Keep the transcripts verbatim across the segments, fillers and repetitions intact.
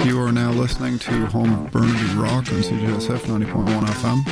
You are now listening to Home of Burnaby Rock on C J S F ninety point one F M.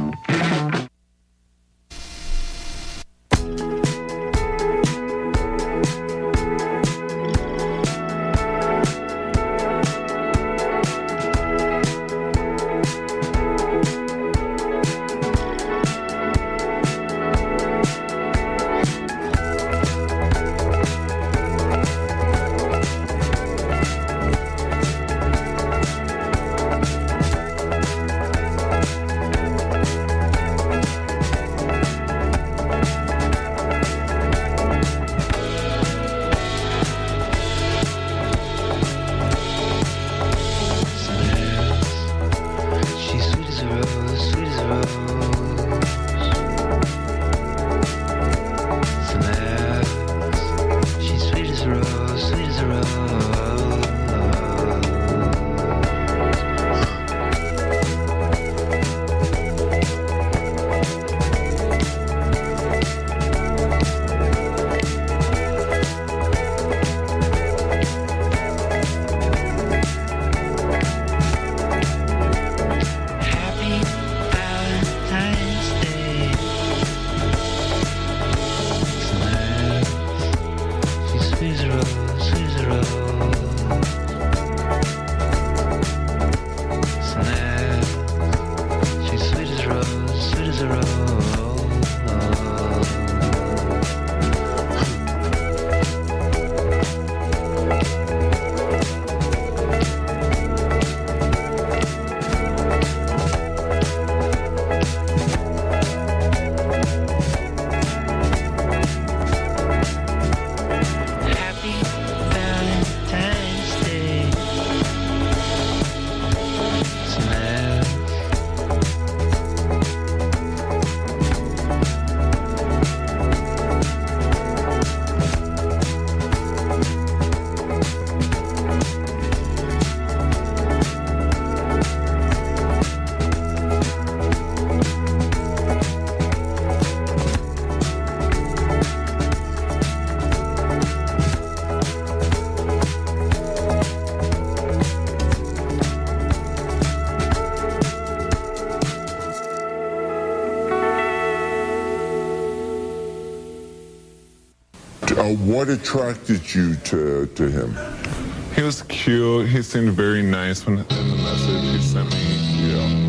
Uh, what attracted you to, to him? He was cute. He seemed very nice when in the message he sent me. Yeah.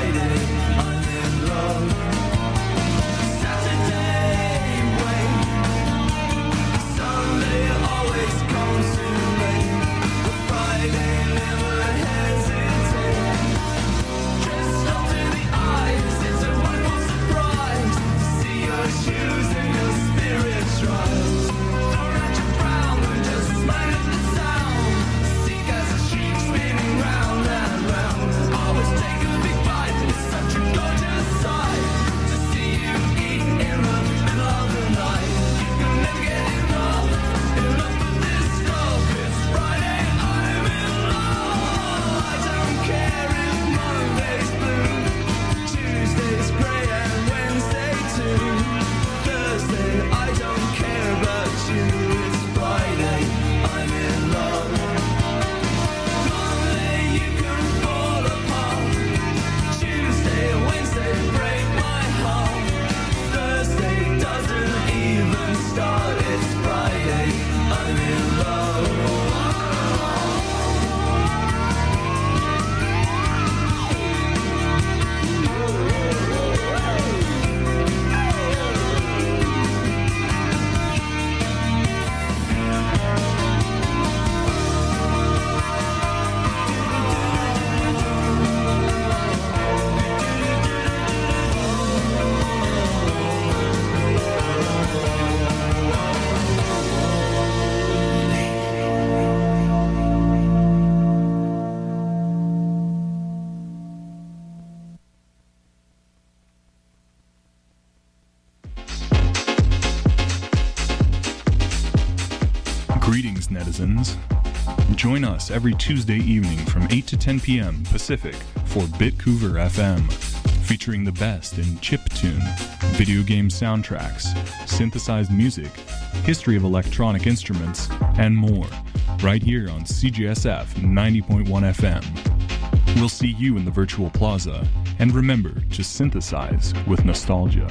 Greetings, netizens. Join us every Tuesday evening from eight to ten p.m. Pacific for Bitcouver F M, featuring the best in chiptune, video game soundtracks, synthesized music, history of electronic instruments, and more, right here on C J S F ninety point one F M. We'll see you in the virtual plaza, and remember to synthesize with nostalgia.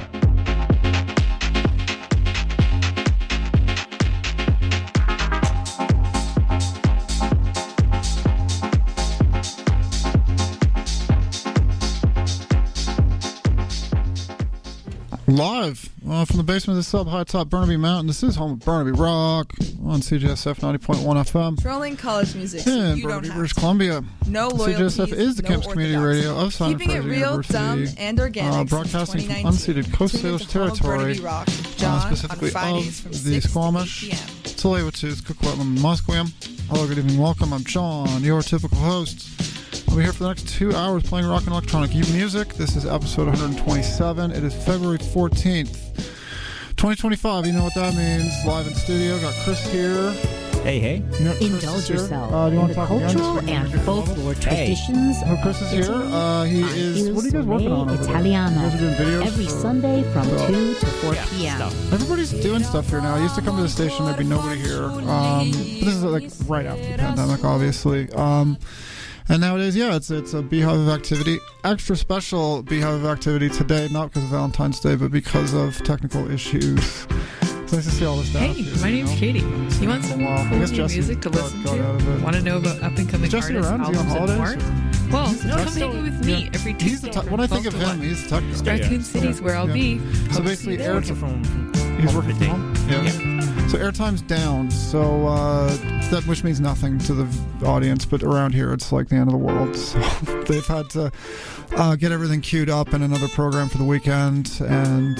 Live uh, from the basement of the sub high top Burnaby Mountain. This is home of Burnaby Rock on C J S F ninety point one F M. Trolling college music. So in you Burnaby, don't British have Columbia. No loyalties, C J S F is the no campus community orthodoxy. radio of Simon Keeping it Fraser real, University, dumb, and organic. uh, broadcasting since from unceded Coast Tune Salish into Home of territory, Burnaby Rock with John uh, specifically on Fridays of from the six Squamish, to eight p.m. Tsleil-Waututh, Coquitlam, and Musqueam. Hello, good evening, welcome. I'm John, your typical host. I'll be here for the next two hours playing rock and electronic music. This is episode one twenty-seven. It is February fourteenth, twenty twenty-five. You know what that means. Live in studio. Got Chris here. Hey, hey. You know, Indulge yourself uh, do you in want the to talk cultural again? and folklore traditions Oh, Chris is here. Uh, he is. What are you guys working on? Over Italiano. there? You guys are doing videos Every for- Sunday from for- two to four Yeah, p.m. stuff. Everybody's doing stuff here now. I used to come to the station, there'd be nobody here. Um, but this is like right after the pandemic, obviously. Um, and nowadays, yeah, it's it's a beehive of activity. Extra special beehive of activity today, not because of Valentine's Day, but because of technical issues. It's nice to see all this stuff. Hey, here, my you name's know? Katie. You want some Well, I cool guess new Jesse music to got- listen got out of to? it. Want to know about up and coming Is Jesse artists, around? Is he on albums, and more? holidays? Well, He's the come tech- hang with me every He's the Tuesday te- from when I think twelve of to him, one. he's the tech guy. Raccoon Yeah. City's where I'll Yeah. be. So Hope to see basically, you there. air Working from, from He's home working today. from home? Yeah. Yeah. So airtime's down, so uh, that which means nothing to the v- audience, but around here it's like the end of the world. So they've had to uh, get everything queued up in another program for the weekend, and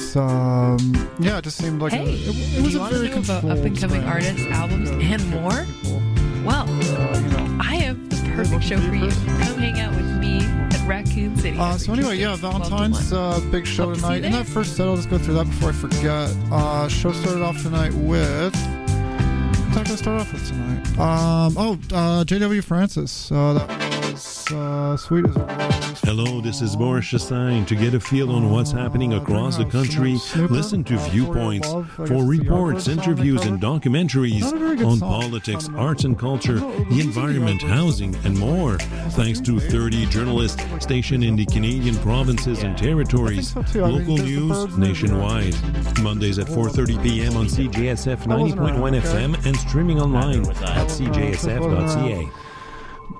um, yeah, it just seemed like Hey, a, it, it do was you a want to very know about controlled up and coming thing. artists, albums, Yeah, and more? people, Well, uh, you know. I have the looking perfect show for for you, you. Chris? Come hang out with me at Raccoon City. Uh, every so anyway, Tuesday yeah, from twelve to Valentine's one. uh, big show Hope to see tonight. you In there. that first set, I'll just go through that before I forget. Uh, show started off tonight with. What's that going to start off with tonight? Um, oh, uh, J W Francis. Uh, that was uh, Sweet as a Rose. Hello, this is Boris Chassagne. To get a feel on what's happening across the country, listen to Viewpoints for reports, interviews, and documentaries on politics, arts and culture, the environment, housing, and more. Thanks to thirty journalists stationed in the Canadian provinces and territories. Local news nationwide. Mondays at four thirty p.m. on C J S F ninety point one F M and streaming online at c j s f dot c a.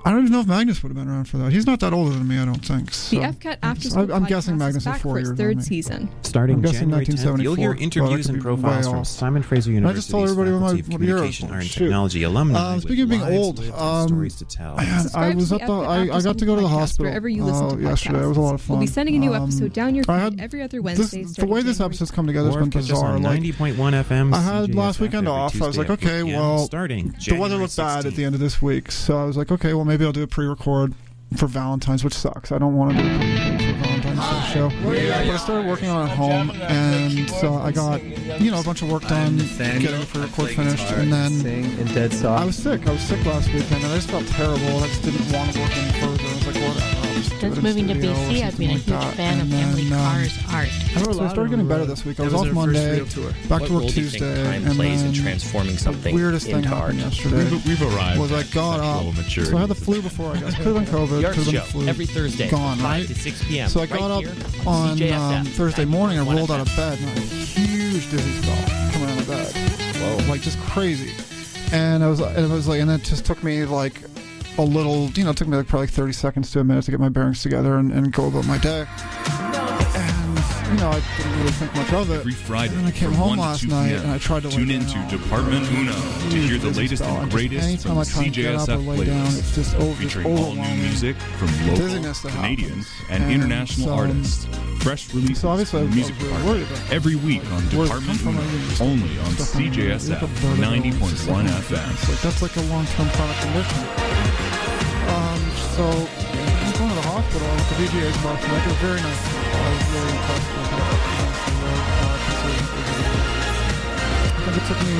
I don't even know if Magnus would have been around for that. He's not that older than me, I don't think. So. The F C A T After School I'm, I'm podcast guessing Magnus is is back four for its years third older than me. season. Starting I'm guessing January nineteen tenth, you'll hear seventy-four, interviews but I and could be profiles way from off. Simon Fraser I University's just told everybody what my- Faculty of what year I was Communication, born. Art and Shoot. Technology alumni Uh, with speaking of being lives old, lived and um, stories to tell. Man, I Subscribe was to at the the. F C A T I, I After got to go to the School podcast hospital. wherever you listen to uh, yesterday. It was a lot of fun. We'll be sending a new Um, episode down your I feed had every other this, Wednesday. the starting way this January episode's come together has Or been catch us bizarre. on Like, ninety point one F M. I had last C J S F weekend every off. I was like, Tuesday at okay, four p m, well, starting the weather January looked bad at sixteenth. the end of this week, so I was like, okay, well, maybe I'll do a pre-record for Valentine's, which sucks. I don't want to do a pre-record for Valentine's Day show. But I started working on it at home, and so I got, you know, a bunch of work done, getting the pre-record finished, and then I was sick. I was sick last weekend, and I just felt terrible, and I just didn't want to work any further. I was like, whatever. I'll just do Since it in moving to studio B or C, I've been a something huge like that. fan of And Emily then, um, Carr's art. So I started getting better this week. I was off Monday, back to work Tuesday, and then transforming the weirdest thing happened yesterday. We've, we've arrived. Was I got up, so I had the flu before I guess. Could have been COVID, The Arts could have been Show, the flu. every Thursday, Gone, five right? to six p m So I got right up here on C J S F, um, Thursday morning. I rolled out of F M. bed and I had a huge dizzy spell coming out of bed. Whoa. Like just crazy. And I was, and it was like, and it just took me like a little, you know, it took me like probably like thirty seconds to a minute to get my bearings together and, and go about my day. And you know, I didn't really think much of it. Every Friday And then I came from home one to last two night p m and I tried to Tune lay into down. Department Uno to hear the Dizzy latest spell. and just greatest anytime from I try and get up or C J S F lay down, playlists, it's just over, featuring all new overwhelming music from local, dizziness that Canadian, happens. and, And international so- artists. Fresh releases So obviously I from was, the I music was really department worried about it. every week on Where's it Department come from? Uno, I mean, just only on stuff C J S F ninety point one F M. It's like, that's like a long-term chronic condition. Um, so I'm going to the hospital. I went to V G A's last night. They were very nice. I was really impressed with how they were, uh, considering it was a- I think it took me.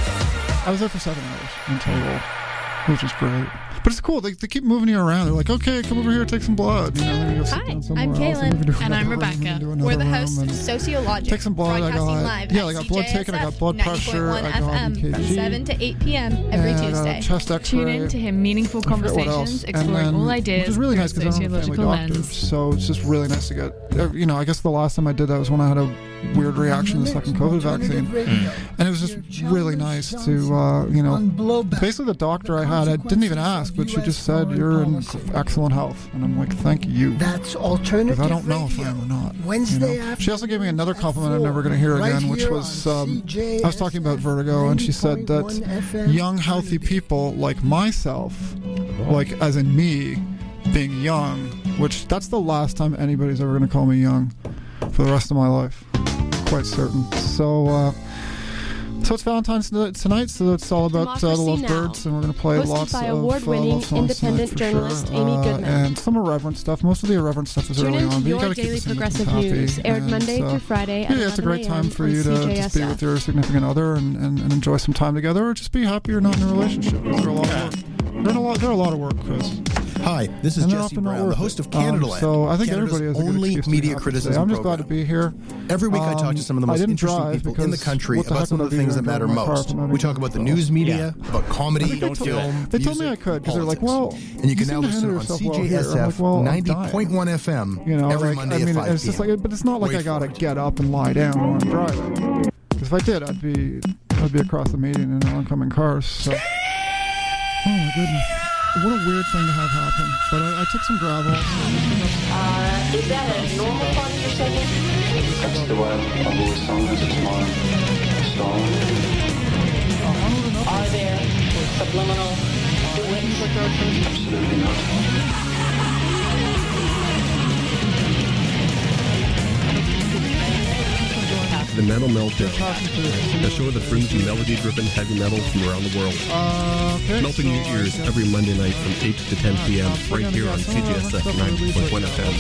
I was there for seven hours in total, which is great. But it's cool. They, they keep moving you around. They're like, okay, come over here, take some blood. You know, then you go sit Hi, down somewhere I'm else, Kaylin. and move you to And I'm another room, Rebecca. and do another We're the room, hosts of and Sociologic, take some blood. I broadcasting got live yeah, at I got blood taken. I got blood pressure. I got F M E K from G. seven to eight p m every and I got Tuesday. a chest X-ray. Tune in to him meaningful I forget what else. conversations, And exploring then- all which ideas is really through nice a because I'm a family sociological doctor, lens. so it's just really nice to get. You know, I guess the last time I did that was when I had a weird reaction to the second COVID vaccine, and it was just really nice to, uh, you know, basically the doctor I had, I didn't even ask, but she just said you're in excellent health, and I'm like, thank you. That's alternative. Because I don't know if I am or not. Wednesday you know? after She also gave me another compliment I'm never going to hear right again, which here was on um, C J S F I was talking about vertigo, and she said that ninety point one F M young, healthy people like myself, like as in me, being young, which that's the last time anybody's ever going to call me young for the rest of my life. Quite certain. So, uh, so it's Valentine's Day tonight, so it's all about uh, the Lovebirds, and we're going to play Hosted lots by of award-winning uh, love songs independent tonight for journalist sure. Amy Uh, Goodman. and some irreverent stuff. Most of the irreverent stuff is Tune early into on, but you your got to keep daily the singles progressive happy. news, aired And, Monday uh, through Friday at Yeah, it's a great eleven a m time for on you to C J S F. just be with your significant other and, and, and enjoy some time together, or just be happy you're not in a relationship. They're a lot of work. They're, in a lot, they're a lot of work, Chris. Hi, this is And they're Jesse often not Brown, the worth host it. of Canada Um, Land, so I think Canada's everybody has a good only excuse to media be happy criticism today. I'm just program. glad to be here. Every week I talk Um, to some of the I most didn't interesting drive people in the because country what the about heck some would of the I be things that doing matter in my car most. if I'm not We even talk about the involved? news media, about comedy, They told- film, They told me music, I could because they're like, politics. well, and you can seem now to listen handle on yourself C well J here. S I'm F like, well, I'm ninety dying. point one F M You know, every like, Monday I mean, at five it's just p m. like, but it's not like Wait I gotta for it. get up and lie down while I'm driving. Because if I did, I'd be, I'd be across the median in oncoming cars. So. Oh my goodness. What a weird thing to have happen. But I, I took some gravel. Uh, is that a normal part of your second? That's the way I've always sung this. It's my style. Are there subliminal duets? Absolutely not. The Metal Meltdown, a show that brings you melody-driven heavy metal from around the world. Uh, okay, Melting so your ears every Monday night from eight to ten p m right here on C J S F ninety point one F M.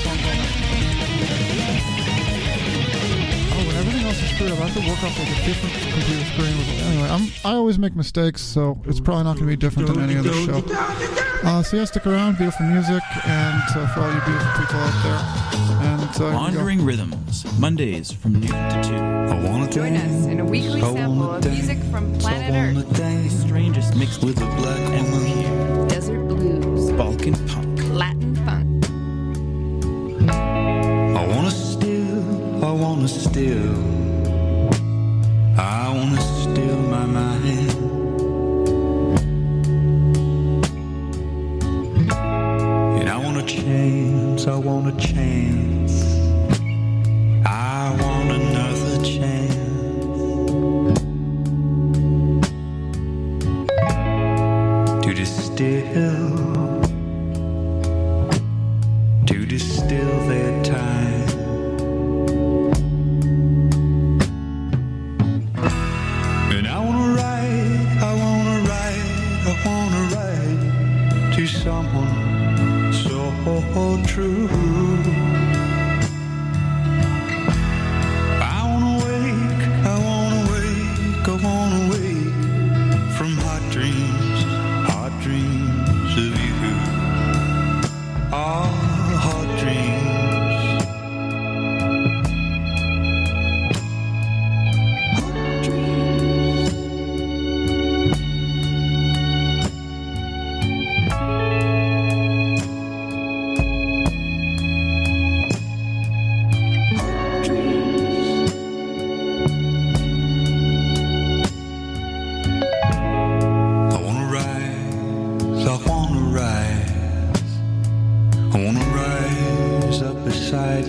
Oh, when everything else is screwed up, I have to work off like a different computer screen. With, anyway, I'm, I always make mistakes, so it's probably not going to be different than any other show. Uh, so yeah, stick around, beautiful music, and uh, for all you beautiful people out there. And, uh, Wandering Rhythms, Mondays from noon to two. I wanna Join us in a weekly sample of music from planet Earth. The strangest mixed with a black ever here. Desert blues, Balkan punk. Latin funk. I wanna still, I wanna still, I wanna still my mind.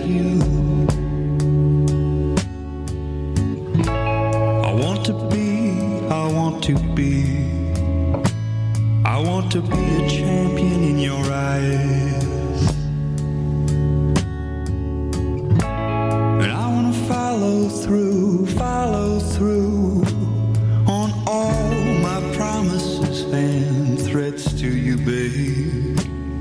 you. I want to be, I want to be, I want to be a champion in your eyes. And I want to follow through, follow through on all my promises and threats to you, babe.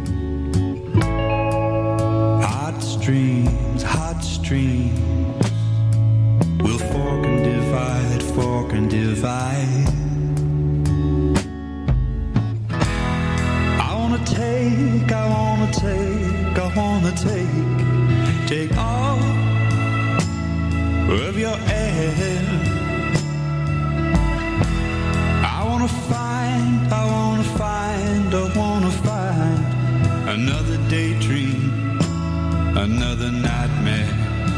Hot streams, hot streams will fork and divide, fork and divide. I wanna take, I wanna take, I wanna take, take all of your air. I wanna find, I wanna find, I wanna find another daydream, another nightmare.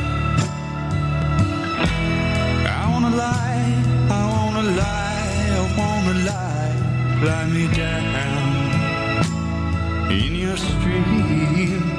I wanna lie, I wanna lie, I wanna lie, lie me down in your stream.